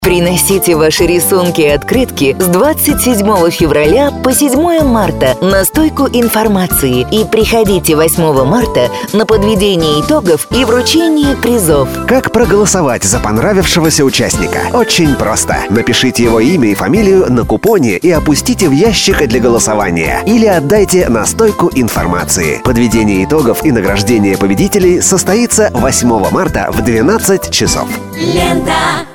Приносите ваши рисунки и открытки с 27 февраля по 7 марта на стойку информации и приходите 8 марта на подведение итогов и вручение призов. Как проголосовать за понравившегося участника? Очень просто. Напишите его имя и фамилию на купоне и опустите в ящик для голосования. Или отдайте на стойку информации. Подведение итогов и награждение победителей состоится 8 марта в 12 часов. Лента.